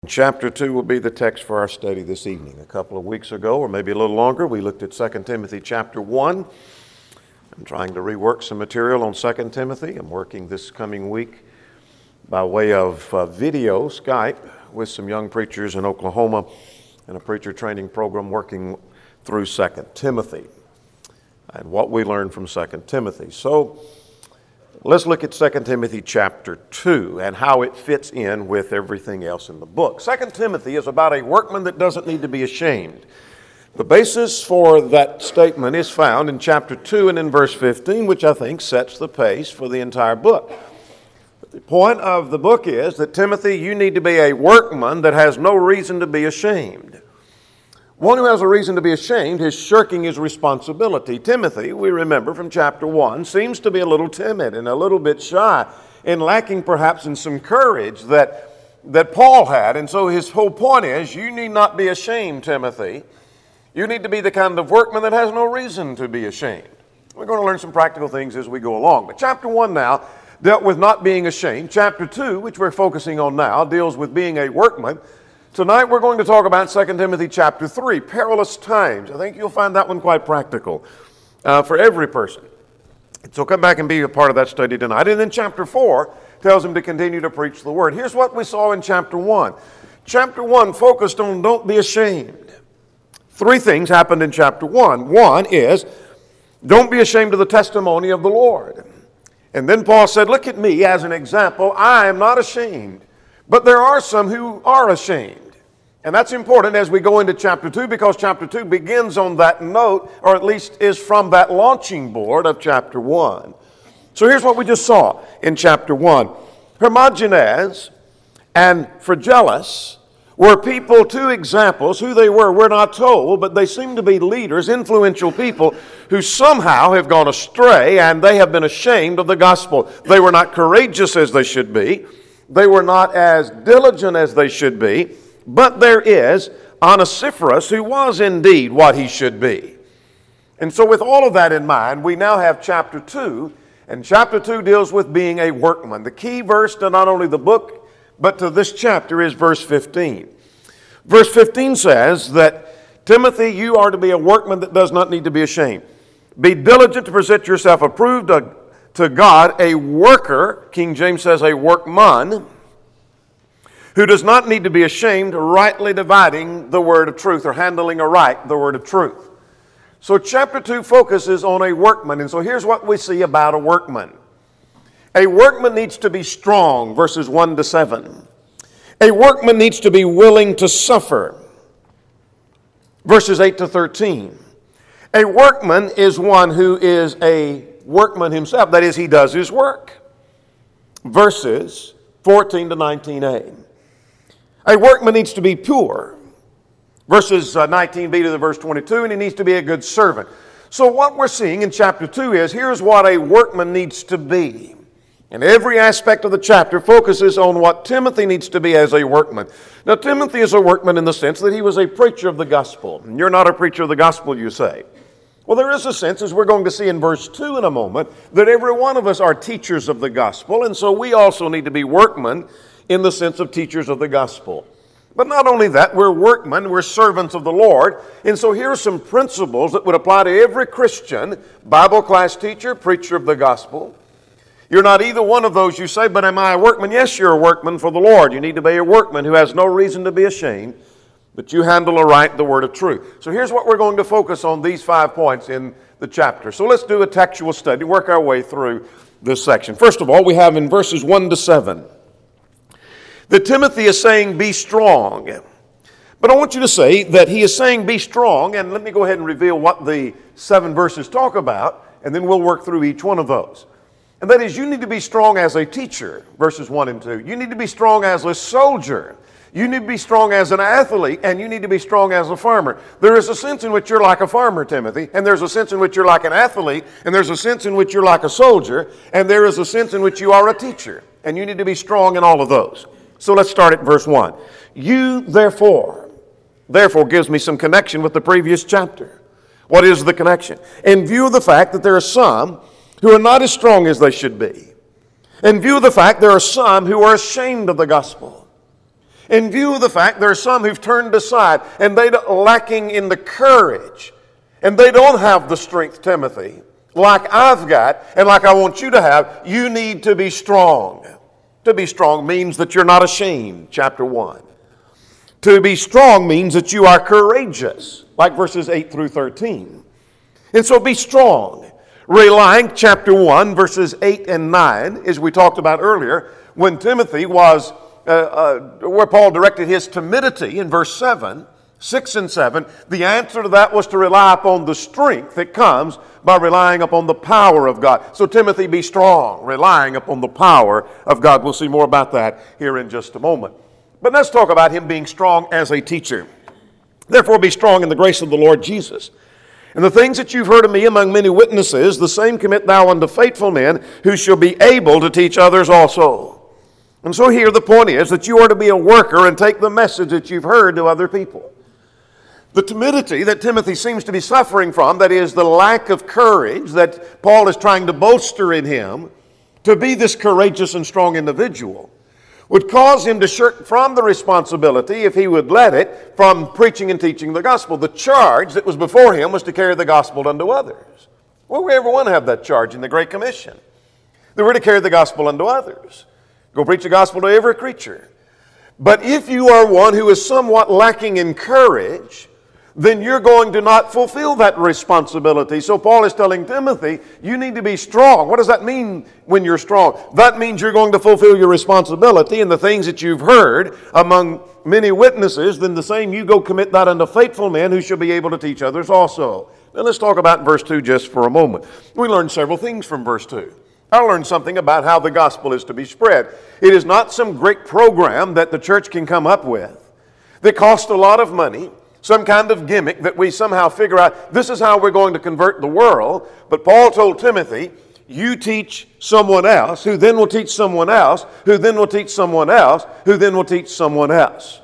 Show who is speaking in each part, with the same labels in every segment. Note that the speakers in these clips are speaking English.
Speaker 1: Chapter 2 will be the text for our study this evening. A couple of weeks ago, or maybe a little longer, we looked at 2 Timothy chapter 1. I'm trying to rework some material on 2 Timothy. I'm working this coming week by way of video, Skype, with some young preachers in Oklahoma in a preacher training program working through 2 Timothy and what we learned from 2 Timothy. So let's look at 2 Timothy chapter 2 and how it fits in with everything else in the book. 2 Timothy is about a workman that doesn't need to be ashamed. The basis for that statement is found in chapter 2 and in verse 15, which I think sets the pace for the entire book. The point of the book is that, Timothy, you need to be a workman that has no reason to be ashamed. One who has a reason to be ashamed is shirking his responsibility. Timothy, we remember from chapter 1, seems to be a little timid and a little bit shy and lacking perhaps in some courage that Paul had. And so his whole point is, you need not be ashamed, Timothy. You need to be the kind of workman that has no reason to be ashamed. We're going to learn some practical things as we go along. But chapter 1 now dealt with not being ashamed. Chapter 2, which we're focusing on now, deals with being a workman. Tonight we're going to talk about 2 Timothy chapter 3, perilous times. I think you'll find that one quite practical for every person. So come back and be a part of that study tonight. And then chapter 4 tells him to continue to preach the word. Here's what we saw in chapter 1. Chapter 1 focused on don't be ashamed. Three things happened in chapter 1. One is, don't be ashamed of the testimony of the Lord. And then Paul said, look at me as an example. I am not ashamed. But there are some who are ashamed. And that's important as we go into chapter 2, because chapter 2 begins on that note, or at least is from that launching board of chapter 1. So here's what we just saw in chapter 1. Hermogenes and Phygellus were people, two examples. Who they were, we're not told, but they seem to be leaders, influential people who somehow have gone astray and they have been ashamed of the gospel. They were not courageous as they should be. They were not as diligent as they should be, but there is Onesiphorus who was indeed what he should be. And so with all of that in mind, we now have chapter 2, and chapter 2 deals with being a workman. The key verse to not only the book, but to this chapter is verse 15. Verse 15 says that, Timothy, you are to be a workman that does not need to be ashamed. Be diligent to present yourself approved to God, a worker, King James says a workman, who does not need to be ashamed, rightly dividing the word of truth, or handling aright the word of truth. So chapter 2 focuses on a workman, and so here's what we see about a workman. A workman needs to be strong, verses 1 to 7. A workman needs to be willing to suffer, verses 8 to 13. A workman is one who is a workman himself, that is, he does his work. Verses 14 to 19a. A workman needs to be pure. Verses 19b to the verse 22, and he needs to be a good servant. So what we're seeing in chapter 2 is, here's what a workman needs to be. And every aspect of the chapter focuses on what Timothy needs to be as a workman. Now, Timothy is a workman in the sense that he was a preacher of the gospel. And you're not a preacher of the gospel, you say. Well, there is a sense, as we're going to see in verse 2 in a moment, that every one of us are teachers of the gospel, and so we also need to be workmen in the sense of teachers of the gospel. But not only that, we're workmen, we're servants of the Lord, and so here are some principles that would apply to every Christian, Bible class teacher, preacher of the gospel. You're not either one of those, you say, but am I a workman? Yes, you're a workman for the Lord. You need to be a workman who has no reason to be ashamed, but you handle aright the word of truth. So here's what we're going to focus on, these 5 points in the chapter. So let's do a textual study, work our way through this section. First of all, we have in verses 1 to 7 that Timothy is saying, be strong. But I want you to say that he is saying, be strong, and let me go ahead and reveal what the 7 verses talk about, and then we'll work through each one of those. And that is, you need to be strong as a teacher, verses 1 and 2. You need to be strong as a soldier. You need to be strong as an athlete, and you need to be strong as a farmer. There is a sense in which you're like a farmer, Timothy, and there's a sense in which you're like an athlete, and there's a sense in which you're like a soldier, and there is a sense in which you are a teacher, and you need to be strong in all of those. So let's start at verse 1. You, therefore gives me some connection with the previous chapter. What is the connection? In view of the fact that there are some who are not as strong as they should be. In view of the fact there are some who are ashamed of the gospel. in view of the fact there are some who've turned aside and they're lacking in the courage and they don't have the strength, Timothy, like I've got and like I want you to have, you need to be strong. To be strong means that you're not ashamed, chapter 1. To be strong means that you are courageous, like verses 8 through 13. And so be strong. Relying, chapter 1, verses 8 and 9, as we talked about earlier, when Timothy was, where Paul directed his timidity in verse 7, 6 and 7, the answer to that was to rely upon the strength that comes by relying upon the power of God. So Timothy, be strong, relying upon the power of God. We'll see more about that here in just a moment. But let's talk about him being strong as a teacher. Therefore be strong in the grace of the Lord Jesus. And the things that you've heard of me among many witnesses, the same commit thou unto faithful men, who shall be able to teach others also. And so here the point is that you are to be a worker and take the message that you've heard to other people. The timidity that Timothy seems to be suffering from, that is the lack of courage that Paul is trying to bolster in him to be this courageous and strong individual, would cause him to shirk from the responsibility, if he would let it, from preaching and teaching the gospel. The charge that was before him was to carry the gospel unto others. Well, we everyone have that charge in the Great Commission. That we're to carry the gospel unto others. Go preach the gospel to every creature. But if you are one who is somewhat lacking in courage, then you're going to not fulfill that responsibility. So Paul is telling Timothy, you need to be strong. What does that mean when you're strong? That means you're going to fulfill your responsibility and the things that you've heard among many witnesses, then the same you go commit that unto faithful men who shall be able to teach others also. Now let's talk about verse 2 just for a moment. We learned several things from verse 2. I learned something about how the gospel is to be spread. It is not some great program that the church can come up with that costs a lot of money, some kind of gimmick that we somehow figure out, this is how we're going to convert the world. But Paul told Timothy, you teach someone else, who then will teach someone else, who then will teach someone else, who then will teach someone else.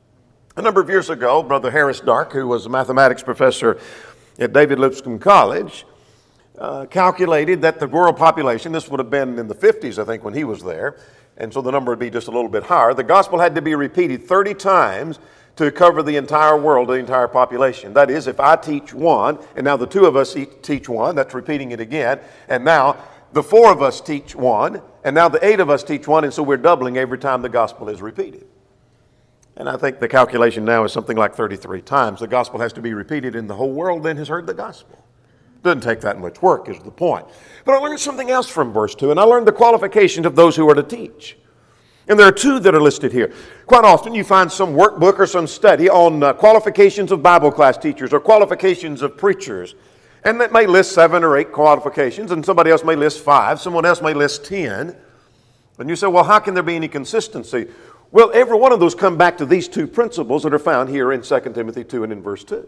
Speaker 1: A number of years ago, Brother Harris Dark, who was a mathematics professor at David Lipscomb College, calculated that the world population, this would have been in the 50s, I think, when he was there, and so the number would be just a little bit higher. The gospel had to be repeated 30 times to cover the entire world, the entire population. That is, if I teach one, and now the two of us teach one, that's repeating it again, and now the four of us teach one, and now the 8 of us teach one, and so we're doubling every time the gospel is repeated. And I think the calculation now is something like 33 times. The gospel has to be repeated, and the whole world then has heard the gospel. Doesn't take that much work, is the point. But I learned something else from verse 2, and I learned the qualifications of those who are to teach. And there are 2 that are listed here. Quite often you find some workbook or some study on qualifications of Bible class teachers or qualifications of preachers. And that may list 7 or 8 qualifications, and somebody else may list 5, someone else may list 10. And you say, well, how can there be any consistency? Well, every one of those come back to these 2 principles that are found here in 2 Timothy 2 and in verse 2.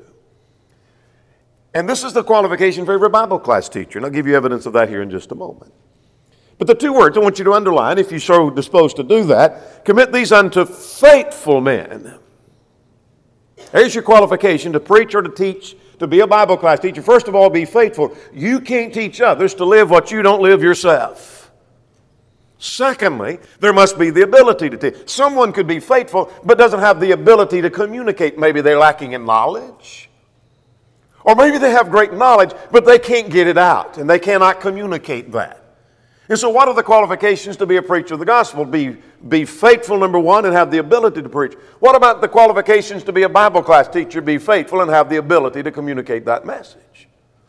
Speaker 1: And this is the qualification for every Bible class teacher. And I'll give you evidence of that here in just a moment. But the 2 words I want you to underline, if you're so disposed to do that, commit these unto faithful men. There's your qualification to preach or to teach, to be a Bible class teacher. First of all, be faithful. You can't teach others to live what you don't live yourself. Secondly, there must be the ability to teach. Someone could be faithful but doesn't have the ability to communicate. Maybe they're lacking in knowledge. Or maybe they have great knowledge, but they can't get it out, and they cannot communicate that. And so what are the qualifications to be a preacher of the gospel? Be faithful, number 1, and have the ability to preach. What about the qualifications to be a Bible class teacher? Be faithful and have the ability to communicate that message.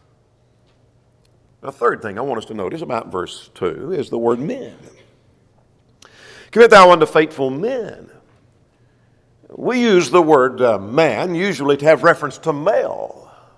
Speaker 1: The third thing I want us to notice about verse 2 is the word men. Commit thou unto faithful men. We use the word man usually to have reference to male.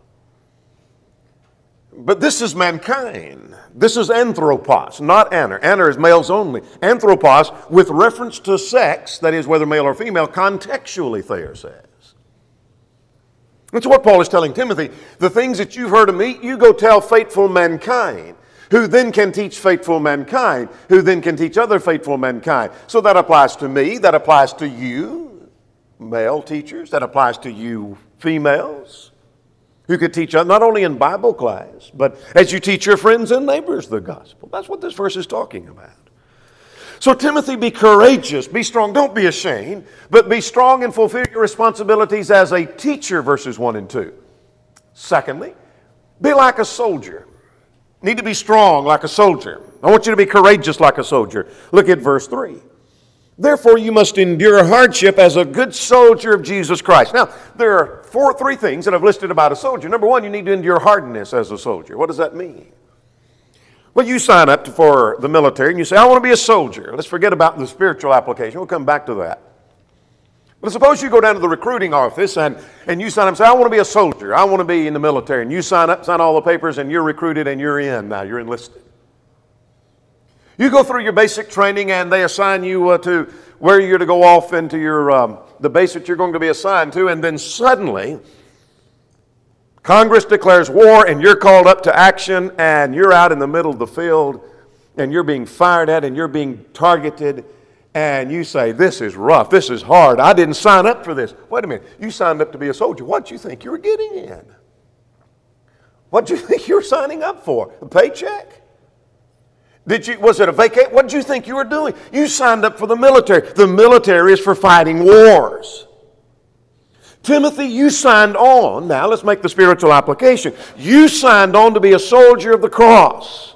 Speaker 1: But this is mankind. This is anthropos, not aner. Aner is males only. Anthropos, with reference to sex, that is whether male or female, contextually, Thayer says. That's what Paul is telling Timothy. The things that you've heard of me, you go tell faithful mankind, who then can teach faithful mankind, who then can teach other faithful mankind. So that applies to me, that applies to you, male teachers, that applies to you, females, who could teach not only in Bible class, but as you teach your friends and neighbors the gospel. That's what this verse is talking about. So Timothy, be courageous, be strong, don't be ashamed, but be strong and fulfill your responsibilities as a teacher, verses 1 and 2. Secondly, be like a soldier. Need to be strong like a soldier. I want you to be courageous like a soldier. Look at verse 3. Therefore you must endure hardship as a good soldier of Jesus Christ. Now, there are three things that I've listed about a soldier. Number one, you need to endure hardness as a soldier. What does that mean? Well, you sign up for the military and you say, I want to be a soldier. Let's forget about the spiritual application. We'll come back to that. But suppose you go down to the recruiting office and you sign up and say, I want to be a soldier. I want to be in the military. And you sign up, sign all the papers, and you're recruited and you're in. Now, you're enlisted. You go through your basic training and they assign you to where you're to go off into your the base that you're going to be assigned to, and then suddenly Congress declares war and you're called up to action and you're out in the middle of the field and you're being fired at and you're being targeted and you say, this is rough, this is hard, I didn't sign up for this. Wait a minute, you signed up to be a soldier. What did you think you were getting in? What did you think you were signing up for? A paycheck? Was it a vacation? What did you think you were doing? You signed up for the military. The military is for fighting wars. Timothy, you signed on. Now let's make the spiritual application. You signed on to be a soldier of the cross.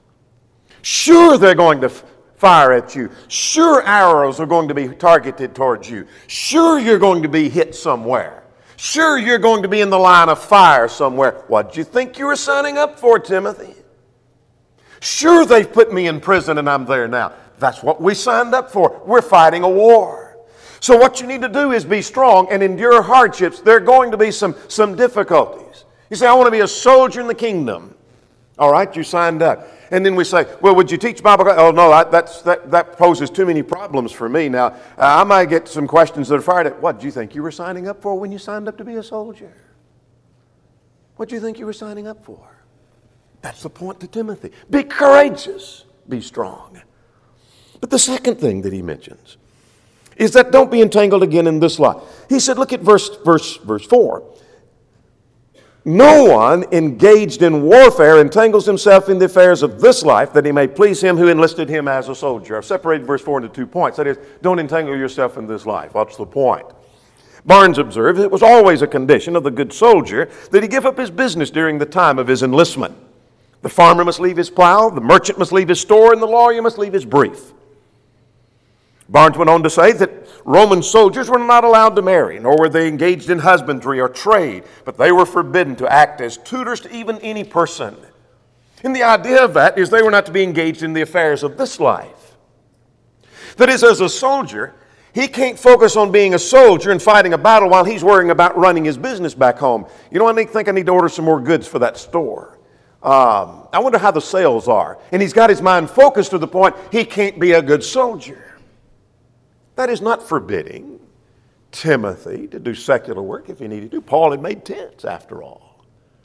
Speaker 1: Sure, they're going to fire at you. Sure, arrows are going to be targeted towards you. Sure, you're going to be hit somewhere. Sure, you're going to be in the line of fire somewhere. What did you think you were signing up for, Timothy? Sure, they've put me in prison and I'm there now. That's what we signed up for. We're fighting a war. So what you need to do is be strong and endure hardships. There are going to be some difficulties. You say, I want to be a soldier in the kingdom. All right, you signed up. And then we say, well, would you teach Bible class? Oh, no, that poses too many problems for me. Now, I might get some questions that are fired at. What did you think you were signing up for when you signed up to be a soldier? What do you think you were signing up for? That's the point to Timothy. Be courageous. Be strong. But the second thing that he mentions is that don't be entangled again in this life. He said, look at verse 4. No one engaged in warfare entangles himself in the affairs of this life that he may please him who enlisted him as a soldier. I've separated verse 4 into 2 points. That is, don't entangle yourself in this life. What's the point? Barnes observed it was always a condition of the good soldier that he give up his business during the time of his enlistment. The farmer must leave his plow, the merchant must leave his store, and the lawyer must leave his brief. Barnes went on to say that Roman soldiers were not allowed to marry, nor were they engaged in husbandry or trade, but they were forbidden to act as tutors to even any person. And the idea of that is they were not to be engaged in the affairs of this life. That is, as a soldier, he can't focus on being a soldier and fighting a battle while he's worrying about running his business back home. You know, I think I need to order some more goods for that store. I wonder how the sales are. And he's got his mind focused to the point he can't be a good soldier. That is not forbidding Timothy to do secular work if he needed to. Paul had made tents, after all.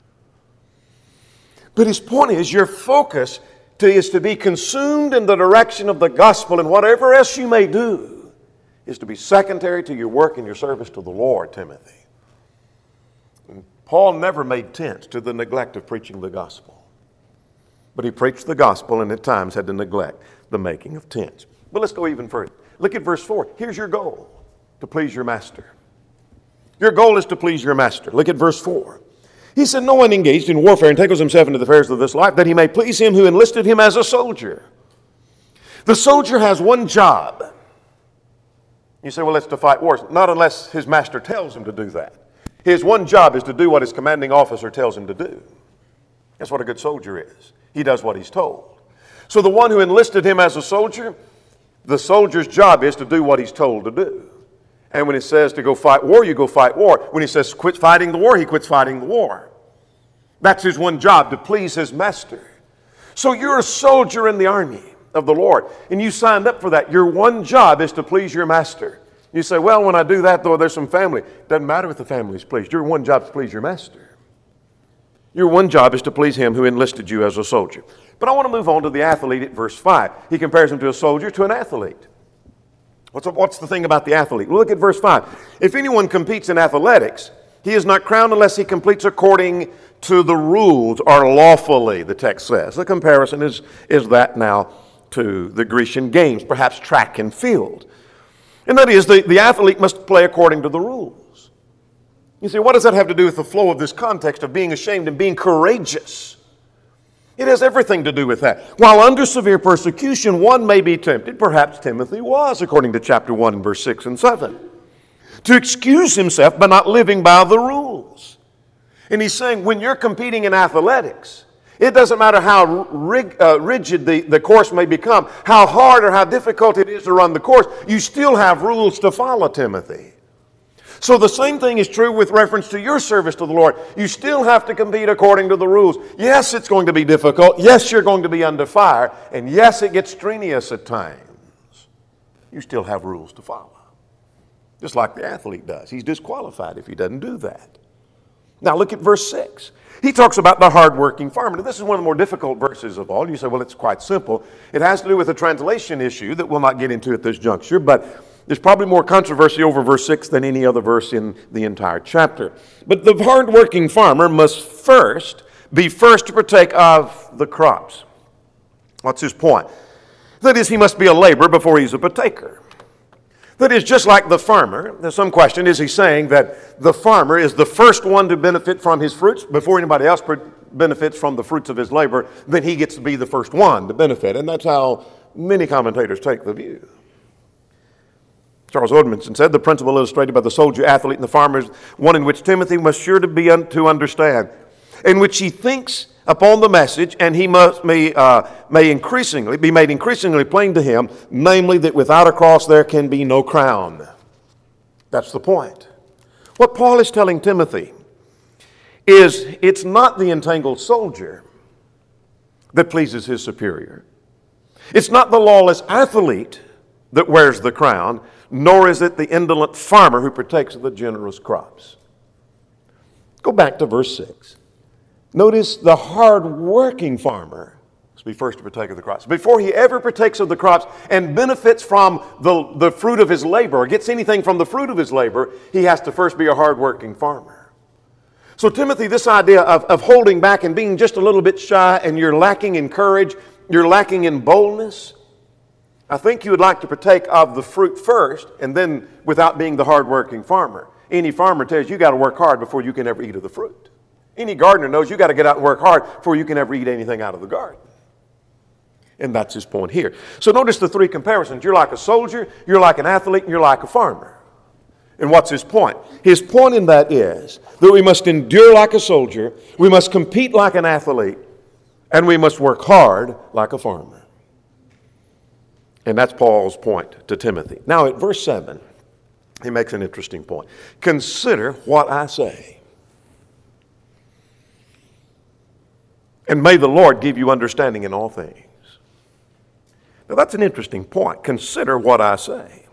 Speaker 1: But his point is your focus is to be consumed in the direction of the gospel, and whatever else you may do is to be secondary to your work and your service to the Lord, Timothy. Paul never made tents to the neglect of preaching the gospel. But he preached the gospel and at times had to neglect the making of tents. But let's go even further. Look at verse 4. Here's your goal, to please your master. Your goal is to please your master. Look at verse 4. He said, no one engaged in warfare entangles himself into the affairs of this life, that he may please him who enlisted him as a soldier. The soldier has one job. You say, well, it's to fight wars. Not unless his master tells him to do that. His one job is to do what his commanding officer tells him to do. That's what a good soldier is. He does what he's told. So the one who enlisted him as a soldier, the soldier's job is to do what he's told to do. And when he says to go fight war, you go fight war. When he says quit fighting the war, he quits fighting the war. That's his one job, to please his master. So you're a soldier in the army of the Lord, and you signed up for that. Your one job is to please your master. You say, well, when I do that, though, there's some family. Doesn't matter if the family's pleased. Your one job is to please your master. Your one job is to please him who enlisted you as a soldier. But I want to move on to the athlete at verse 5. He compares him to a soldier, to an athlete. What's the thing about the athlete? Look at verse 5. If anyone competes in athletics, he is not crowned unless he completes according to the rules or lawfully, the text says. The comparison is that now to the Grecian games, perhaps track and field. And that is, the athlete must play according to the rules. You say, what does that have to do with the flow of this context of being ashamed and being courageous? It has everything to do with that. While under severe persecution, one may be tempted, perhaps Timothy was, according to chapter 1 and verse 6 and 7, to excuse himself by not living by the rules. And he's saying, when you're competing in athletics, it doesn't matter how rigid the course may become, how hard or how difficult it is to run the course, you still have rules to follow, Timothy. So the same thing is true with reference to your service to the Lord. You still have to compete according to the rules. Yes, it's going to be difficult. Yes, you're going to be under fire. And yes, it gets strenuous at times. You still have rules to follow. Just like the athlete does. He's disqualified if he doesn't do that. Now look at verse 6. He talks about the hardworking farmer. Now, this is one of the more difficult verses of all. You say, well, it's quite simple. It has to do with a translation issue that we'll not get into at this juncture, but there's probably more controversy over verse 6 than any other verse in the entire chapter. But the hardworking farmer must be first to partake of the crops. What's his point? That is, he must be a laborer before he's a partaker. That is, just like the farmer, there's some question, is he saying that the farmer is the first one to benefit from his fruits before anybody else benefits from the fruits of his labor, then he gets to be the first one to benefit. And that's how many commentators take the view. Charles Edmondson said, the principle illustrated by the soldier, athlete, and the farmer is one in which Timothy must sure to be to understand, in which he thinks upon the message, and he may be made increasingly plain to him, namely that without a cross there can be no crown. That's the point. What Paul is telling Timothy is it's not the entangled soldier that pleases his superior. It's not the lawless athlete that wears the crown, nor is it the indolent farmer who partakes of the generous crops. Go back to verse 6. Notice the hard-working farmer must be first to partake of the crops. Before he ever partakes of the crops and benefits from the fruit of his labor, or gets anything from the fruit of his labor, he has to first be a hard-working farmer. So Timothy, this idea of holding back and being just a little bit shy, and you're lacking in courage, you're lacking in boldness, I think you would like to partake of the fruit first, and then without being the hard-working farmer. Any farmer tells you got to work hard before you can ever eat of the fruit. Any gardener knows you got to get out and work hard before you can ever eat anything out of the garden. And that's his point here. So notice the three comparisons. You're like a soldier, you're like an athlete, and you're like a farmer. And what's his point? His point in that is that we must endure like a soldier, we must compete like an athlete, and we must work hard like a farmer. And that's Paul's point to Timothy. Now at verse 7, he makes an interesting point. Consider what I say. And may the Lord give you understanding in all things. Now that's an interesting point. Consider what I say.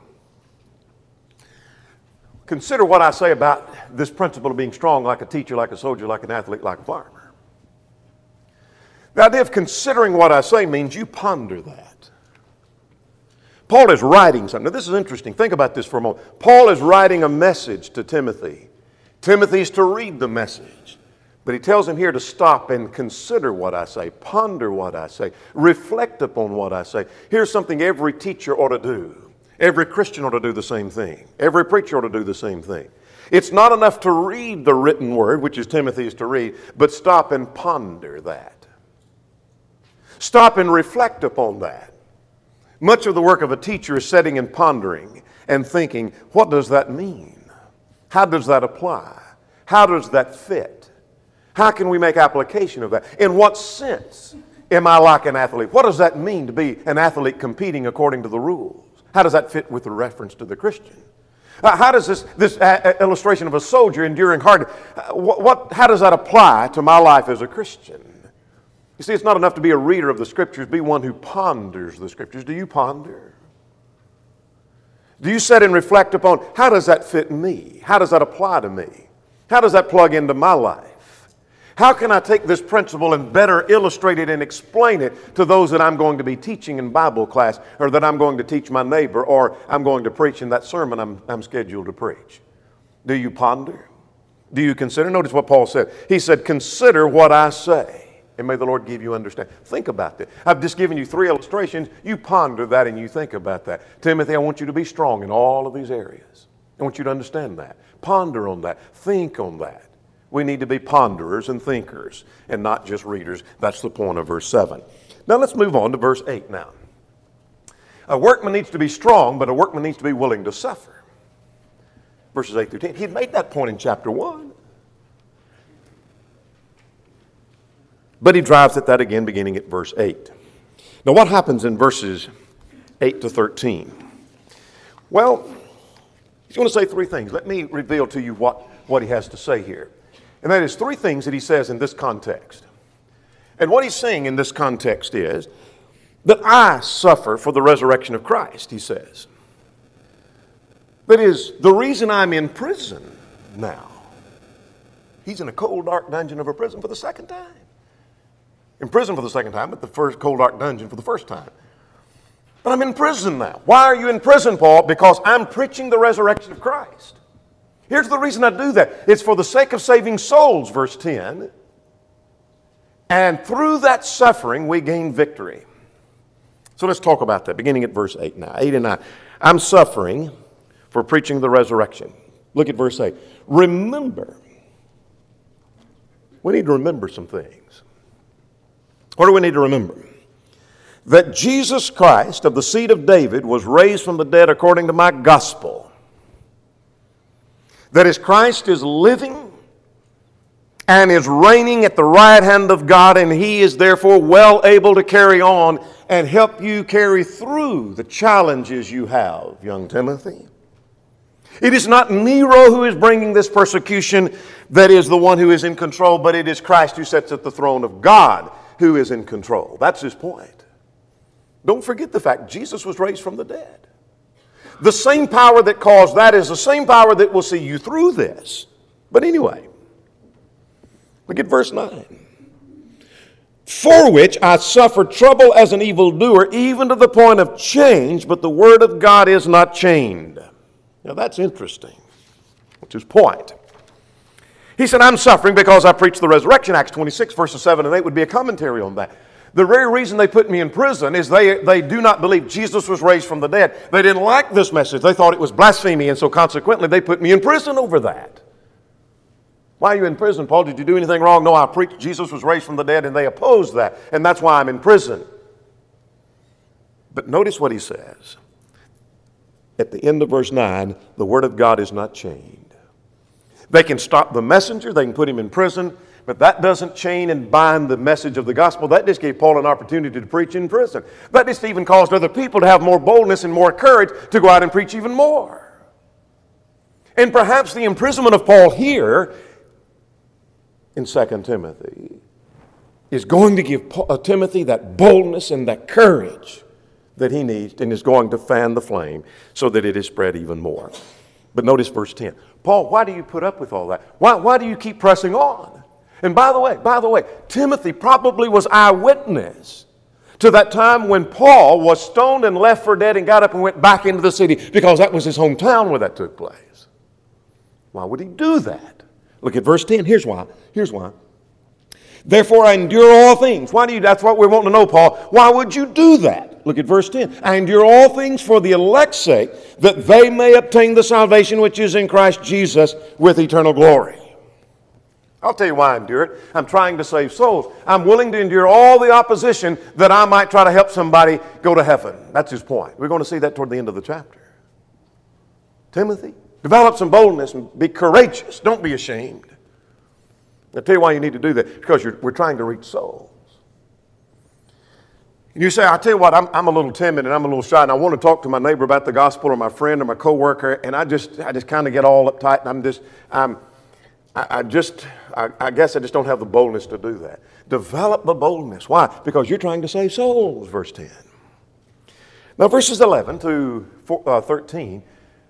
Speaker 1: Consider what I say about this principle of being strong like a teacher, like a soldier, like an athlete, like a farmer. The idea of considering what I say means you ponder that. Paul is writing something. Now this is interesting. Think about this for a moment. Paul is writing a message to Timothy. Timothy is to read the message. But he tells him here to stop and consider what I say, ponder what I say, reflect upon what I say. Here's something every teacher ought to do. Every Christian ought to do the same thing. Every preacher ought to do the same thing. It's not enough to read the written word, which is Timothy is to read, but stop and ponder that. Stop and reflect upon that. Much of the work of a teacher is sitting and pondering and thinking, what does that mean? How does that apply? How does that fit? How can we make application of that? In what sense am I like an athlete? What does that mean to be an athlete competing according to the rules? How does that fit with the reference to the Christian? How does this illustration of a soldier enduring hard, how does that apply to my life as a Christian? You see, it's not enough to be a reader of the Scriptures, be one who ponders the Scriptures. Do you ponder? Do you sit and reflect upon, how does that fit me? How does that apply to me? How does that plug into my life? How can I take this principle and better illustrate it and explain it to those that I'm going to be teaching in Bible class, or that I'm going to teach my neighbor, or I'm going to preach in that sermon I'm scheduled to preach? Do you ponder? Do you consider? Notice what Paul said. He said, consider what I say. And may the Lord give you understanding. Think about that. I've just given you 3 illustrations. You ponder that and you think about that. Timothy, I want you to be strong in all of these areas. I want you to understand that. Ponder on that. Think on that. We need to be ponderers and thinkers and not just readers. That's the point of verse 7. Now let's move on to verse 8 now. A workman needs to be strong, but a workman needs to be willing to suffer. Verses 8 through 10. He made that point in chapter 1. But he drives at that again beginning at verse 8. Now what happens in verses 8 to 13? Well, he's going to say 3 things. Let me reveal to you what he has to say here. And that is 3 things that he says in this context. And what he's saying in this context is that I suffer for the resurrection of Christ, he says. That is, the reason I'm in prison now. He's in a cold, dark dungeon of a prison for the second time. In prison for the second time, but the first cold, dark dungeon for the first time. But I'm in prison now. Why are you in prison, Paul? Because I'm preaching the resurrection of Christ. Here's the reason I do that. It's for the sake of saving souls, verse 10. And through that suffering, we gain victory. So let's talk about that, beginning at verse 8 now. 8 and 9. I'm suffering for preaching the resurrection. Look at verse 8. Remember. We need to remember some things. What do we need to remember? That Jesus Christ of the seed of David was raised from the dead according to my gospel. That is, Christ is living and is reigning at the right hand of God, and he is therefore well able to carry on and help you carry through the challenges you have, young Timothy. It is not Nero who is bringing this persecution that is the one who is in control, but it is Christ who sits at the throne of God who is in control. That's his point. Don't forget the fact Jesus was raised from the dead. The same power that caused that is the same power that will see you through this. But anyway, look at verse 9. For which I suffer trouble as an evildoer, even to the point of change, but the word of God is not chained. Now that's interesting, which is point. He said, I'm suffering because I preach the resurrection. Acts 26, verses 7 and 8 would be a commentary on that. The very reason they put me in prison is they do not believe Jesus was raised from the dead. They didn't like this message. They thought it was blasphemy, and so consequently they put me in prison over that. Why are you in prison, Paul? Did you do anything wrong? No, I preached Jesus was raised from the dead, and they opposed that, and that's why I'm in prison. But notice what he says. At the end of verse 9, the word of God is not chained. They can stop the messenger, they can put him in prison, but that doesn't chain and bind the message of the gospel. That just gave Paul an opportunity to preach in prison. That just even caused other people to have more boldness and more courage to go out and preach even more. And perhaps the imprisonment of Paul here in 2 Timothy is going to give Timothy that boldness and that courage that he needs, and is going to fan the flame so that it is spread even more. But notice verse 10. Paul, why do you put up with all that? Why do you keep pressing on? And by the way, Timothy probably was eyewitness to that time when Paul was stoned and left for dead and got up and went back into the city, because that was his hometown where that took place. Why would he do that? Look at verse 10. Here's why. Therefore I endure all things. That's what we want to know, Paul. Why would you do that? Look at verse 10. I endure all things for the elect's sake, that they may obtain the salvation which is in Christ Jesus with eternal glory. I'll tell you why I endure it. I'm trying to save souls. I'm willing to endure all the opposition that I might try to help somebody go to heaven. That's his point. We're going to see that toward the end of the chapter. Timothy, develop some boldness and be courageous. Don't be ashamed. I'll tell you why you need to do that. Because we're trying to reach souls. And you say, I'll tell you what, I'm a little timid and I'm a little shy, and I want to talk to my neighbor about the gospel, or my friend or my coworker, and I just kind of get all uptight, and I guess I just don't have the boldness to do that. Develop the boldness. Why? Because you're trying to save souls, verse 10. Now, verses 11 to 13,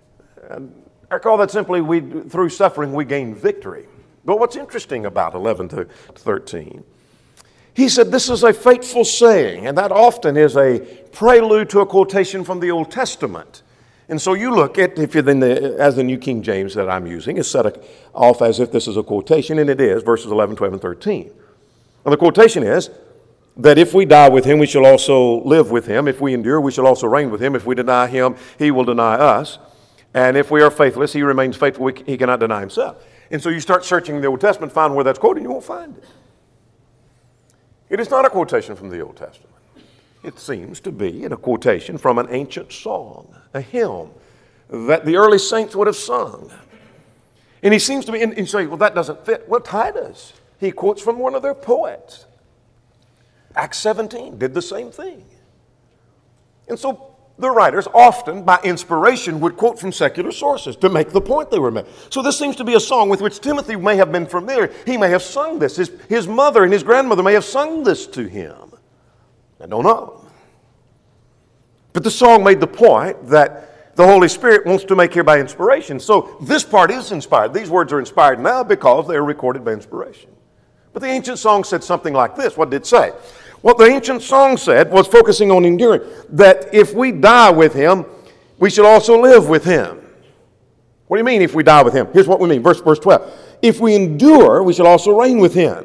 Speaker 1: I call that simply, through suffering we gain victory. But what's interesting about 11 to 13, he said this is a faithful saying, and that often is a prelude to a quotation from the Old Testament. And so you look at, if you're as the New King James that I'm using, is set off as if this is a quotation, and it is, verses 11, 12, and 13. And the quotation is that if we die with him, we shall also live with him. If we endure, we shall also reign with him. If we deny him, he will deny us. And if we are faithless, he remains faithful. He cannot deny himself. And so you start searching the Old Testament, find where that's quoted, and you won't find it. It is not a quotation from the Old Testament. It seems to be a quotation from an ancient song, a hymn that the early saints would have sung. And he seems to be, and you say, well, that doesn't fit. Well, Titus, he quotes from one of their poets. Acts 17 did the same thing. And so the writers often, by inspiration, would quote from secular sources to make the point they were making. So this seems to be a song with which Timothy may have been familiar. He may have sung this. His mother and his grandmother may have sung this to him. I don't know. But the song made the point that the Holy Spirit wants to make here by inspiration. So this part is inspired. These words are inspired now because they are recorded by inspiration. But the ancient song said something like this. What did it say? What the ancient song said was focusing on enduring. That if we die with him, we shall also live with him. What do you mean if we die with him? Here's what we mean. Verse 12. If we endure, we shall also reign with him.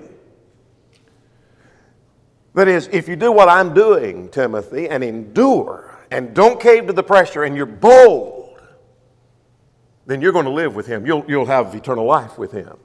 Speaker 1: That is, if you do what I'm doing, Timothy, and endure, and don't cave to the pressure, and you're bold, then you're going to live with him. You'll have eternal life with him.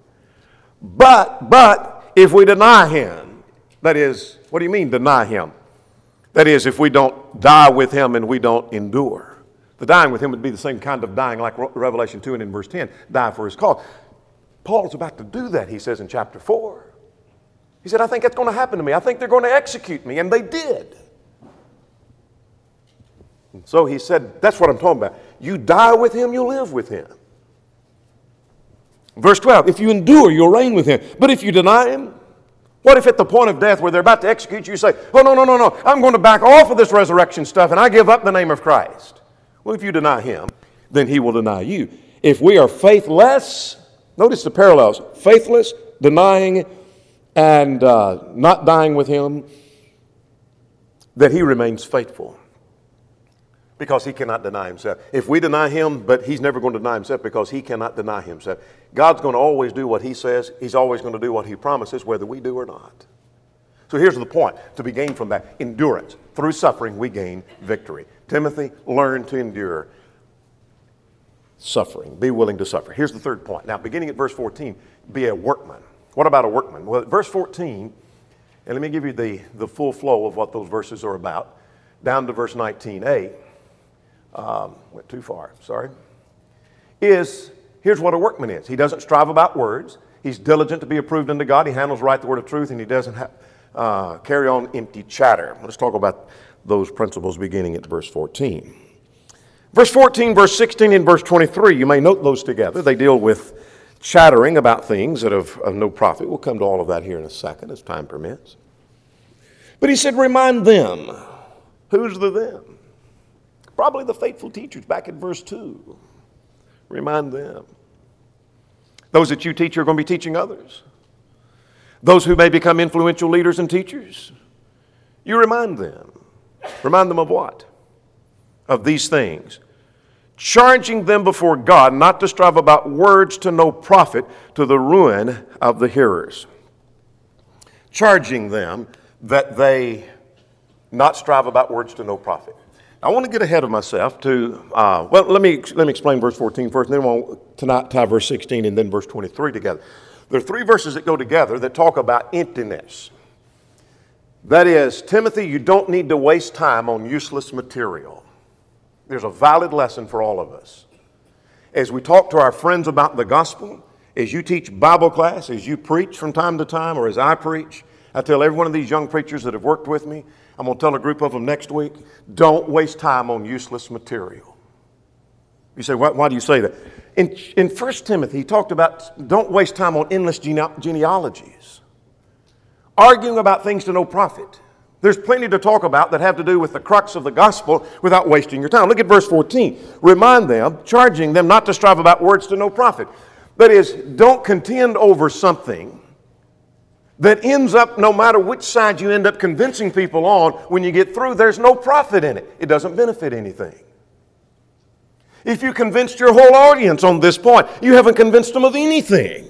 Speaker 1: But if we deny him, that is, what do you mean deny him? That is, if we don't die with him and we don't endure. The dying with him would be the same kind of dying like Revelation 2 and in verse 10, die for his cause. Paul's about to do that, he says in chapter 4. He said, I think that's going to happen to me. I think they're going to execute me. And they did. And so he said, that's what I'm talking about. You die with him, you live with him. Verse 12, if you endure, you'll reign with him. But if you deny him, what if at the point of death where they're about to execute you, you say, oh, no, I'm going to back off of this resurrection stuff and I give up the name of Christ. Well, if you deny him, then he will deny you. If we are faithless, notice the parallels, faithless, denying, and not dying with him, that he remains faithful because he cannot deny himself. If we deny him, but he's never going to deny himself because he cannot deny himself. God's going to always do what he says. He's always going to do what he promises, whether we do or not. So here's the point to be gained from that. Endurance. Through suffering, we gain victory. Timothy, learn to endure suffering. Be willing to suffer. Here's the third point. Now, beginning at verse 14, be a workman. What about a workman? Well, at verse 14, and let me give you the full flow of what those verses are about, down to verse 19a, went too far, sorry, here's what a workman is. He doesn't strive about words. He's diligent to be approved unto God. He handles right the word of truth, and he doesn't carry on empty chatter. Let's talk about those principles beginning at verse 14. Verse 14, verse 16, and verse 23, you may note those together. They deal with chattering about things that of no profit. We'll come to all of that here in a second as time permits. But he said, remind them. Who's the them? Probably the faithful teachers back in verse 2. Remind them. Those that you teach are going to be teaching others. Those who may become influential leaders and teachers. You remind them. Remind them of what? Of these things. Charging them before God not to strive about words to no profit, to the ruin of the hearers. Charging them that they not strive about words to no profit. I want to get ahead of myself to, let me explain verse 14 first, and then we'll tie verse 16 and then verse 23 together. There are three verses that go together that talk about emptiness. That is, Timothy, you don't need to waste time on useless material. There's a valid lesson for all of us. As we talk to our friends about the gospel, as you teach Bible class, as you preach from time to time, or as I preach, I tell every one of these young preachers that have worked with me, I'm going to tell a group of them next week, don't waste time on useless material. You say, why do you say that? In 1 Timothy, he talked about don't waste time on endless genealogies, arguing about things to no profit. There's plenty to talk about that have to do with the crux of the gospel without wasting your time. Look at verse 14. Remind them, charging them not to strive about words to no profit. That is, don't contend over something that ends up, no matter which side you end up convincing people on, when you get through, there's no profit in it. It doesn't benefit anything. If you convinced your whole audience on this point, you haven't convinced them of anything.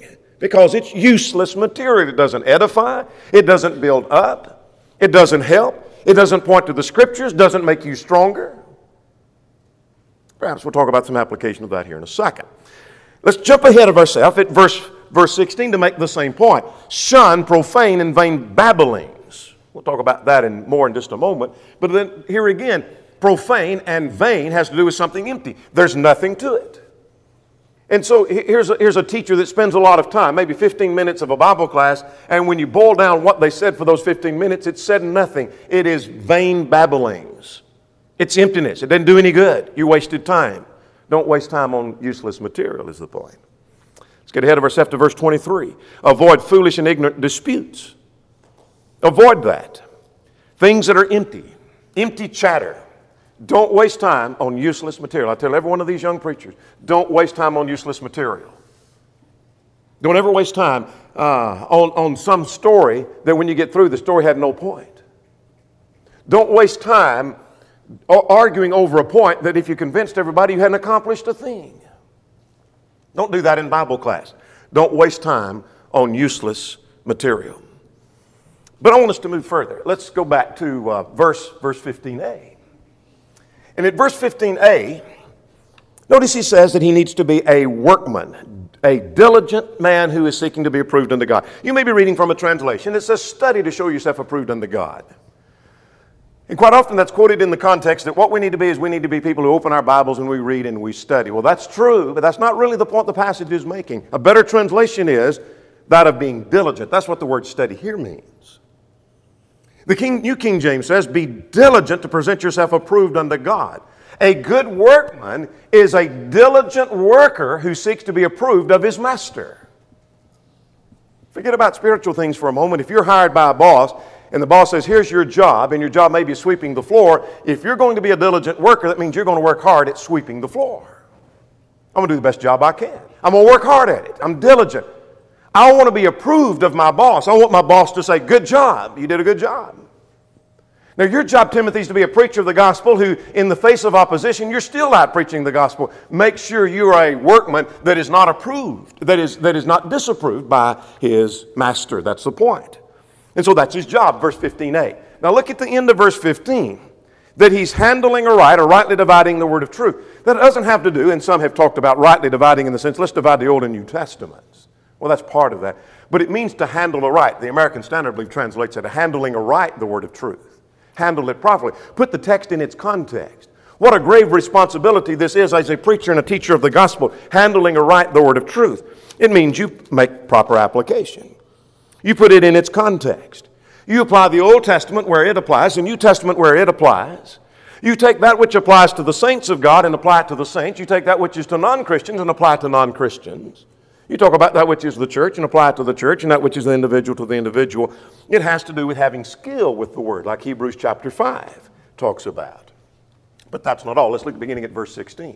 Speaker 1: because it's useless material. It doesn't edify. It doesn't build up. It doesn't help. It doesn't point to the Scriptures. Doesn't make you stronger. Perhaps we'll talk about some application of that here in a second. Let's jump ahead of ourselves at verse 16 to make the same point. Shun profane and vain babblings. We'll talk about that more in just a moment. But then here again, profane and vain has to do with something empty. There's nothing to it. And so here's a teacher that spends a lot of time, maybe 15 minutes of a Bible class, and when you boil down what they said for those 15 minutes, it said nothing. It is vain babblings. It's emptiness. It doesn't do any good. You wasted time. Don't waste time on useless material is the point. Let's get ahead of ourselves to verse 23. Avoid foolish and ignorant disputes. Avoid that. Things that are empty chatter. Don't waste time on useless material. I tell every one of these young preachers, don't waste time on useless material. Don't ever waste time on some story that when you get through, the story had no point. Don't waste time arguing over a point that if you convinced everybody, you hadn't accomplished a thing. Don't do that in Bible class. Don't waste time on useless material. But I want us to move further. Let's go back to verse 15a. And at verse 15a, notice he says that he needs to be a workman, a diligent man who is seeking to be approved unto God. You may be reading from a translation that says, study to show yourself approved unto God. And quite often that's quoted in the context that what we need to be is we need to be people who open our Bibles and we read and we study. Well, that's true, but that's not really the point the passage is making. A better translation is that of being diligent. That's what the word study here means. The New King James says, be diligent to present yourself approved unto God. A good workman is a diligent worker who seeks to be approved of his master. Forget about spiritual things for a moment. If you're hired by a boss, and the boss says, here's your job, and your job may be sweeping the floor. If you're going to be a diligent worker, that means you're going to work hard at sweeping the floor. I'm going to do the best job I can. I'm going to work hard at it. I'm diligent. I want to be approved of my boss. I want my boss to say, good job. You did a good job. Now, your job, Timothy, is to be a preacher of the gospel who, in the face of opposition, you're still out preaching the gospel. Make sure you're a workman that is not approved, that is not disapproved by his master. That's the point. And so that's his job, verse 15a. Now look at the end of verse 15, that he's handling aright or rightly dividing the word of truth. That doesn't have to do, and some have talked about rightly dividing in the sense, let's divide the Old and New Testaments. Well, that's part of that. But it means to handle aright. The American Standard, I believe, translates it, handling aright the word of truth. Handle it properly. Put the text in its context. What a grave responsibility this is as a preacher and a teacher of the gospel, handling aright the word of truth. It means you make proper application. You put it in its context. You apply the Old Testament where it applies, the New Testament where it applies. You take that which applies to the saints of God and apply it to the saints. You take that which is to non-Christians and apply it to non-Christians. You talk about that which is the church and apply it to the church, and that which is the individual to the individual. It has to do with having skill with the word, like Hebrews chapter 5 talks about. But that's not all. Let's look beginning at verse 16.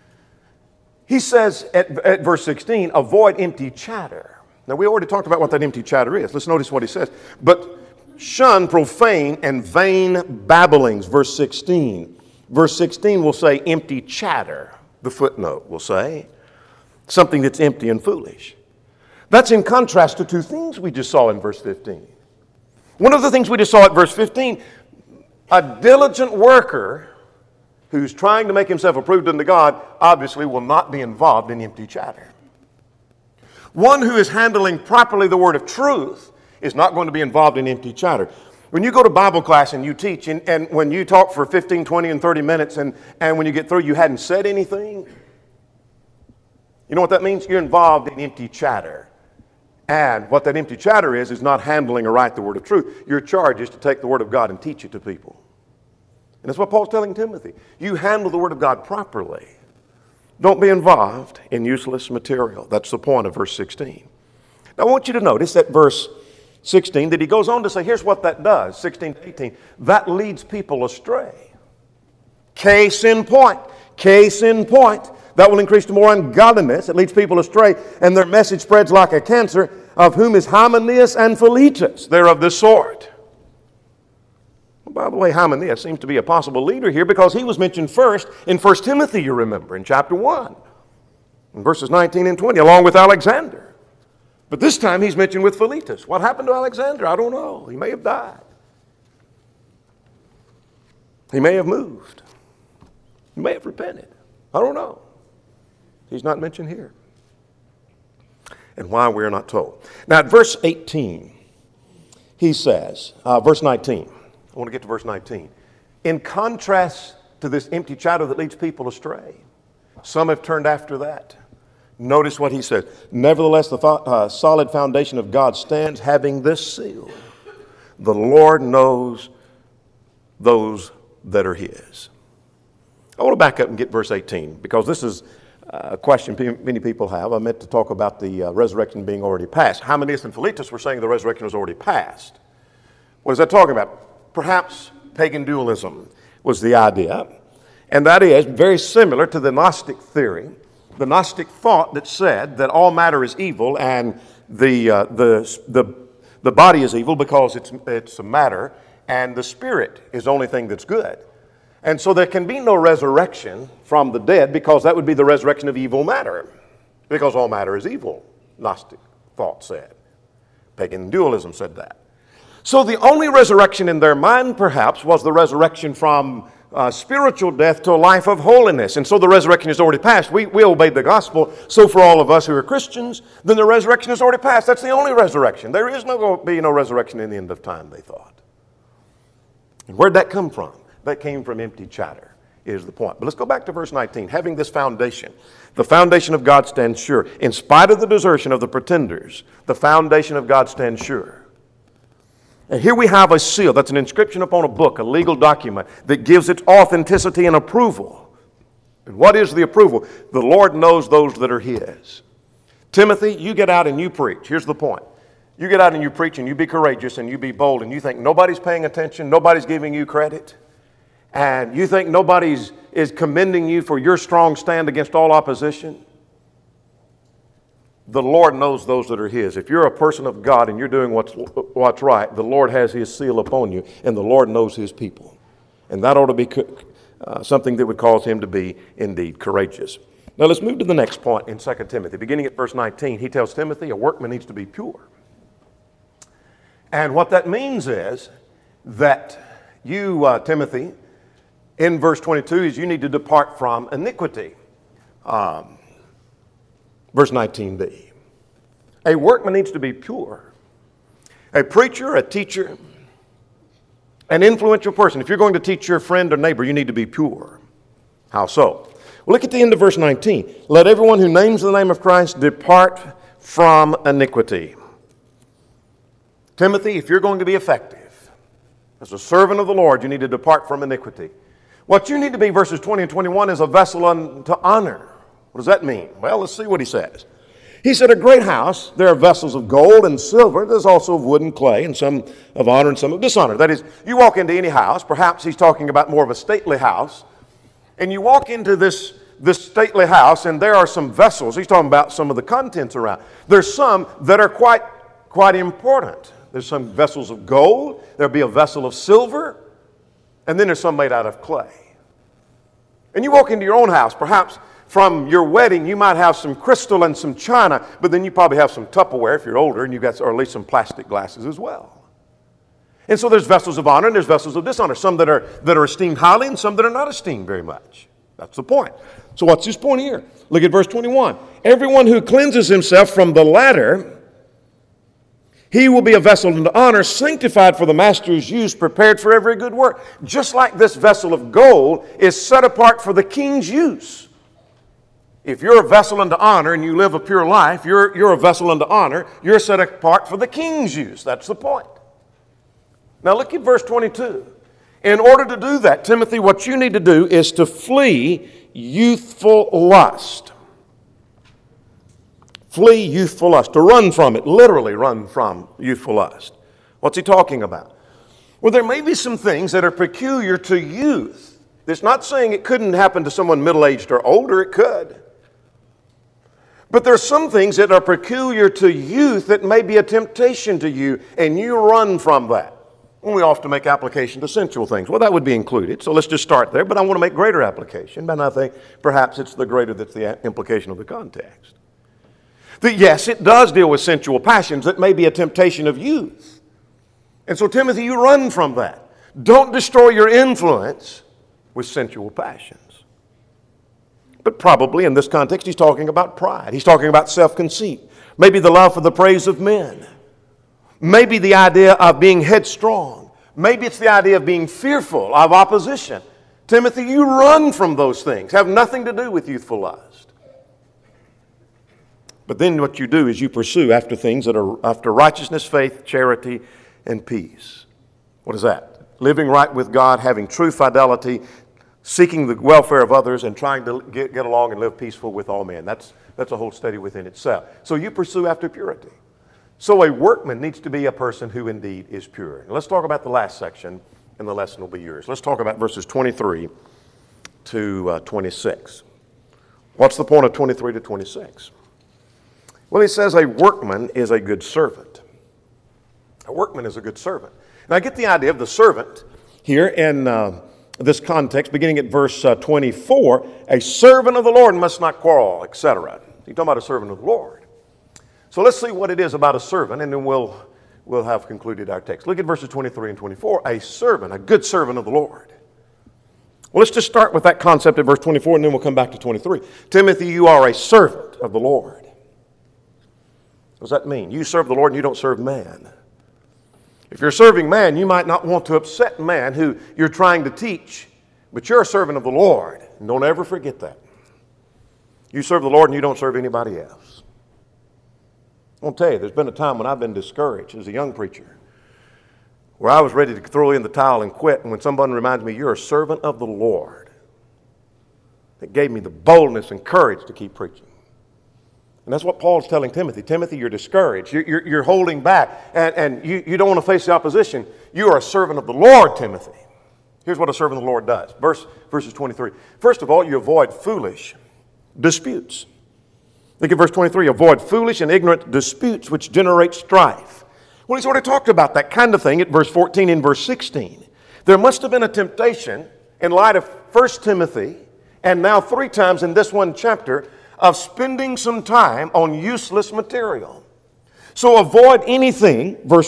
Speaker 1: He says at verse 16, avoid empty chatter. Now, we already talked about what that empty chatter is. Let's notice what he says. But shun profane and vain babblings, verse 16. Verse 16 will say empty chatter. The footnote will say something that's empty and foolish. That's in contrast to two things we just saw in verse 15. One of the things we just saw at verse 15, a diligent worker who's trying to make himself approved unto God obviously will not be involved in empty chatter. One who is handling properly the word of truth is not going to be involved in empty chatter. When you go to Bible class and you teach, and when you talk for 15, 20, and 30 minutes, and when you get through you hadn't said anything, you know what that means? You're involved in empty chatter. And what that empty chatter is not handling aright the word of truth. Your charge is to take the word of God and teach it to people. And that's what Paul's telling Timothy. You handle the word of God properly. Don't be involved in useless material. That's the point of verse 16. Now, I want you to notice that verse 16, that he goes on to say, here's what that does, 16 to 18. That leads people astray. Case in point. Case in point. That will increase to more ungodliness. It leads people astray, and their message spreads like a cancer, of whom is Hymenaeus and Philetus. They're of this sort. By the way, Hymenaeus seems to be a possible leader here because he was mentioned first in 1 Timothy, you remember, in chapter 1, in verses 19 and 20, along with Alexander. But this time he's mentioned with Philetus. What happened to Alexander? I don't know. He may have died. He may have moved. He may have repented. I don't know. He's not mentioned here. And why, we're not told. Now, at verse 18, he says, verse 19. I want to get to verse 19. In contrast to this empty chatter that leads people astray, some have turned after that. Notice what he says. Nevertheless, the solid foundation of God stands, having this seal. The Lord knows those that are his. I want to back up and get verse 18, because this is a question many people have. I meant to talk about the resurrection being already past. Hymenaeus and Philetus were saying the resurrection was already past. What is that talking about? Perhaps pagan dualism was the idea. And that is very similar to the Gnostic theory, the Gnostic thought that said that all matter is evil and the body is evil because it's a matter, and the spirit is the only thing that's good. And so there can be no resurrection from the dead, because that would be the resurrection of evil matter, because all matter is evil, Gnostic thought said. Pagan dualism said that. So the only resurrection in their mind, perhaps, was the resurrection from spiritual death to a life of holiness. And so the resurrection is already past. We obeyed the gospel. So for all of us who are Christians, then the resurrection is already past. That's the only resurrection. There is going to be no resurrection in the end of time, they thought. And where'd that come from? That came from empty chatter, is the point. But let's go back to verse 19. Having this foundation, the foundation of God stands sure. In spite of the desertion of the pretenders, the foundation of God stands sure. And here we have a seal. That's an inscription upon a book, a legal document that gives its authenticity and approval. And what is the approval? The Lord knows those that are his. Timothy, you get out and you preach. Here's the point. You get out and you preach and you be courageous and you be bold and you think nobody's paying attention, nobody's giving you credit, and you think nobody's is commending you for your strong stand against all opposition. The Lord knows those that are his. If you're a person of God and you're doing what's right, the Lord has his seal upon you, and the Lord knows his people. And that ought to be something that would cause him to be indeed courageous. Now let's move to the next point in 2 Timothy. Beginning at verse 19, he tells Timothy a workman needs to be pure. And what that means is that you, Timothy, in verse 22, is you need to depart from iniquity. Verse 19b. A workman needs to be pure. A preacher, a teacher, an influential person. If you're going to teach your friend or neighbor, you need to be pure. How so? Well, look at the end of verse 19. Let everyone who names the name of Christ depart from iniquity. Timothy, if you're going to be effective as a servant of the Lord, you need to depart from iniquity. What you need to be, verses 20 and 21, is a vessel unto honor. What does that mean? Well, let's see what he says. He said, a great house, there are vessels of gold and silver. There's also of wood and clay, and some of honor and some of dishonor. That is, you walk into any house, perhaps he's talking about more of a stately house, and you walk into this stately house, and there are some vessels. He's talking about some of the contents around. There's some that are quite important. There's some vessels of gold. There'll be a vessel of silver, and then there's some made out of clay. And you walk into your own house, perhaps from your wedding, you might have some crystal and some china, but then you probably have some Tupperware if you're older, and you've got, or at least some plastic glasses as well. And so there's vessels of honor and there's vessels of dishonor, some that are esteemed highly and some that are not esteemed very much. That's the point. So what's his point here? Look at verse 21. Everyone who cleanses himself from the latter, he will be a vessel unto honor, sanctified for the master's use, prepared for every good work. Just like this vessel of gold is set apart for the king's use. If you're a vessel unto honor and you live a pure life, you're a vessel unto honor. You're set apart for the king's use. That's the point. Now look at verse 22. In order to do that, Timothy, what you need to do is to flee youthful lust. Flee youthful lust. To run from it. Literally run from youthful lust. What's he talking about? Well, there may be some things that are peculiar to youth. It's not saying it couldn't happen to someone middle-aged or older. It could. But there are some things that are peculiar to youth that may be a temptation to you, and you run from that. And we often make application to sensual things. Well, that would be included, so let's just start there. But I want to make greater application, and I think perhaps it's the greater that's the implication of the context. That yes, it does deal with sensual passions. It may be a temptation of youth. And so, Timothy, you run from that. Don't destroy your influence with sensual passions. But probably in this context, he's talking about pride. He's talking about self-conceit. Maybe the love for the praise of men. Maybe the idea of being headstrong. Maybe it's the idea of being fearful of opposition. Timothy, you run from those things. Have nothing to do with youthful lust. But then what you do is you pursue after things that are after righteousness, faith, charity, and peace. What is that? Living right with God, having true fidelity, seeking the welfare of others, and trying to get along and live peaceful with all men. That's a whole study within itself. So you pursue after purity. So a workman needs to be a person who indeed is pure. Now let's talk about the last section, and the lesson will be yours. Let's talk about verses 23 to 26. What's the point of 23 to 26? Well, he says a workman is a good servant. A workman is a good servant. Now, I get the idea of the servant here in this context, beginning at verse 24. A servant of the Lord must not quarrel, etc. He's talking about a servant of the Lord. So let's see what it is about a servant, and then we'll have concluded our text. Look at verses 23 and 24. A servant, a good servant of the Lord. Well, let's just start with that concept at verse 24, and then we'll come back to 23. Timothy, you are a servant of the Lord. What does that mean? You serve the Lord and you don't serve man. If you're serving man, you might not want to upset man who you're trying to teach, but you're a servant of the Lord. And don't ever forget that. You serve the Lord and you don't serve anybody else. I want to tell you, there's been a time when I've been discouraged as a young preacher, where I was ready to throw in the towel and quit, and when someone reminds me, you're a servant of the Lord, it gave me the boldness and courage to keep preaching. And that's what Paul's telling Timothy. Timothy, you're discouraged. You're holding back. And you don't want to face the opposition. You are a servant of the Lord, Timothy. Here's what a servant of the Lord does. Verses 23. First of all, you avoid foolish disputes. Look at verse 23. Avoid foolish and ignorant disputes which generate strife. Well, he's already talked about that kind of thing at verse 14 and verse 16. There must have been a temptation in light of 1 Timothy and now 3 times in this one chapter of spending some time on useless material. So avoid anything, verse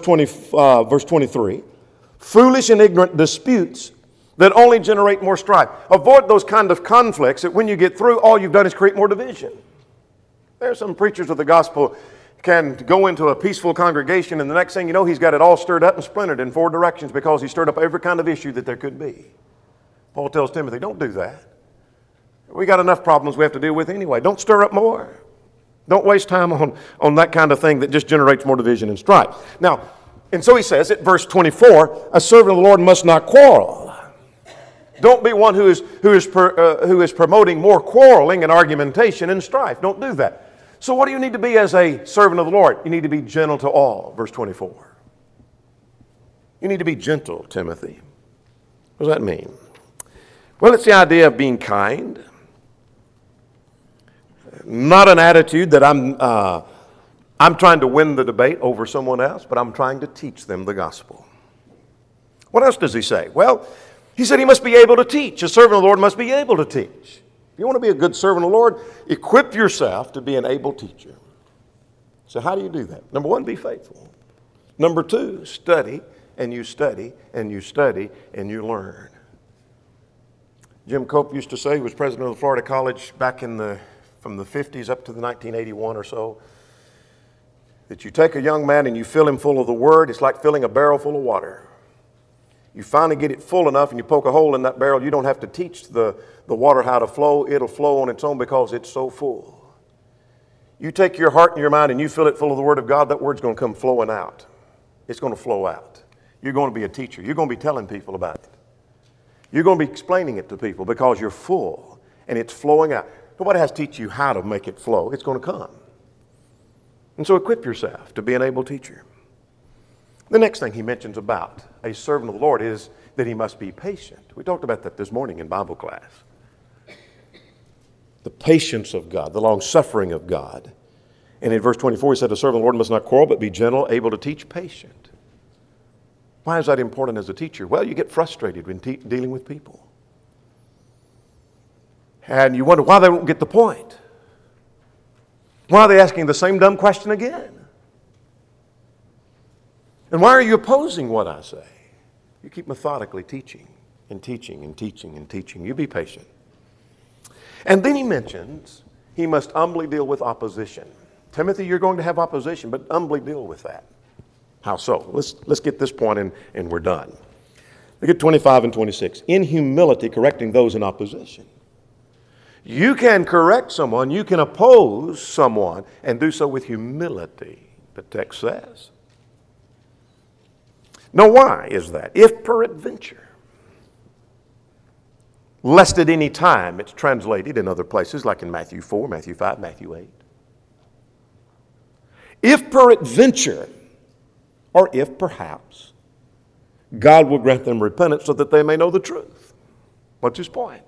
Speaker 1: 23, foolish and ignorant disputes that only generate more strife. Avoid those kind of conflicts that when you get through, all you've done is create more division. There are some preachers of the gospel can go into a peaceful congregation and the next thing you know, he's got it all stirred up and splintered in 4 directions because he stirred up every kind of issue that there could be. Paul tells Timothy, don't do that. We got enough problems we have to deal with anyway. Don't stir up more. Don't waste time on that kind of thing that just generates more division and strife. Now, and so he says at verse 24, a servant of the Lord must not quarrel. Don't be one who is promoting more quarreling and argumentation and strife. Don't do that. So what do you need to be as a servant of the Lord? You need to be gentle to all, verse 24. You need to be gentle, Timothy. What does that mean? Well, it's the idea of being kind. Not an attitude that I'm trying to win the debate over someone else, but I'm trying to teach them the gospel. What else does he say? Well, he said he must be able to teach. A servant of the Lord must be able to teach. If you want to be a good servant of the Lord, equip yourself to be an able teacher. So how do you do that? Number 1, be faithful. Number 2, study, and you study, and you study, and you learn. Jim Cope used to say, he was president of the Florida College back from the 50s up to the 1981 or so, that you take a young man and you fill him full of the Word. It's like filling a barrel full of water. You finally get it full enough and you poke a hole in that barrel. You don't have to teach the water how to flow. It'll flow on its own because it's so full. You take your heart and your mind and you fill it full of the Word of God, that Word's going to come flowing out. It's going to flow out. You're going to be a teacher. You're going to be telling people about it. You're going to be explaining it to people because you're full and it's flowing out. Nobody has to teach you how to make it flow. It's going to come. And so equip yourself to be an able teacher. The next thing he mentions about a servant of the Lord is that he must be patient. We talked about that this morning in Bible class. The patience of God, the long-suffering of God. And in verse 24 he said, a servant of the Lord must not quarrel, but be gentle, able to teach, patient. Why is that important as a teacher? Well, you get frustrated when dealing with people. And you wonder why they don't get the point. Why are they asking the same dumb question again? And why are you opposing what I say? You keep methodically teaching and teaching and teaching and teaching. You be patient. And then he mentions he must humbly deal with opposition. Timothy, you're going to have opposition, but humbly deal with that. How so? Let's get this point and we're done. Look at 25 and 26. In humility, correcting those in opposition. You can correct someone, you can oppose someone, and do so with humility, the text says. Now, why is that? If peradventure, lest at any time, it's translated in other places, like in Matthew 4, Matthew 5, Matthew 8. If peradventure, or if perhaps, God will grant them repentance so that they may know the truth. What's his point?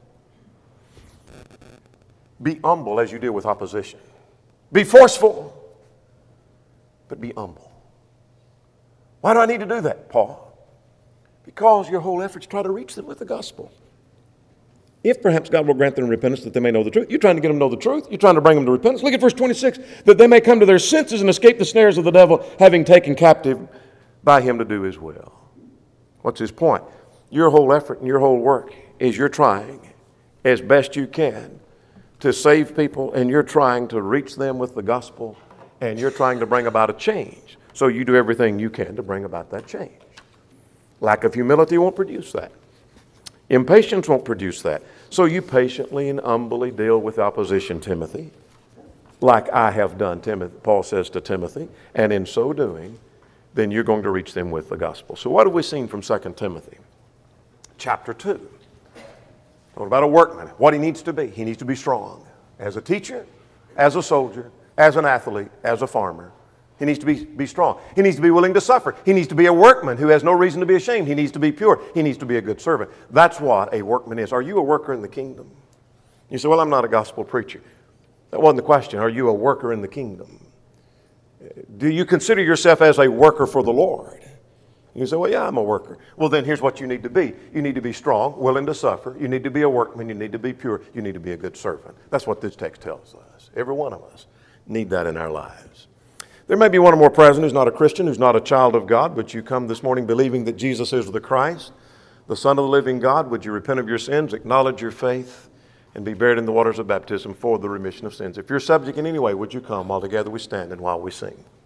Speaker 1: Be humble as you deal with opposition. Be forceful, but be humble. Why do I need to do that, Paul? Because your whole efforts try to reach them with the gospel. If perhaps God will grant them repentance that they may know the truth. You're trying to get them to know the truth. You're trying to bring them to repentance. Look at verse 26. That they may come to their senses and escape the snares of the devil, having taken captive by him to do his will. What's his point? Your whole effort and your whole work is you're trying as best you can to save people, and you're trying to reach them with the gospel, and you're trying to bring about a change. So you do everything you can to bring about that change. Lack of humility won't produce that. Impatience won't produce that. So you patiently and humbly deal with opposition, Timothy, like I have done, Paul says to Timothy, and in so doing, then you're going to reach them with the gospel. So what have we seen from 2 Timothy? Chapter 2. What about a workman? What he needs to be. He needs to be strong. As a teacher, as a soldier, as an athlete, as a farmer. He needs to be strong. He needs to be willing to suffer. He needs to be a workman who has no reason to be ashamed. He needs to be pure. He needs to be a good servant. That's what a workman is. Are you a worker in the kingdom? You say, well, I'm not a gospel preacher. That wasn't the question. Are you a worker in the kingdom? Do you consider yourself as a worker for the Lord? You say, well, yeah, I'm a worker. Well, then here's what you need to be. You need to be strong, willing to suffer. You need to be a workman. You need to be pure. You need to be a good servant. That's what this text tells us. Every one of us need that in our lives. There may be one or more present who's not a Christian, who's not a child of God, but you come this morning believing that Jesus is the Christ, the Son of the living God. Would you repent of your sins, acknowledge your faith, and be buried in the waters of baptism for the remission of sins? If you're subject in any way, would you come while together we stand and while we sing?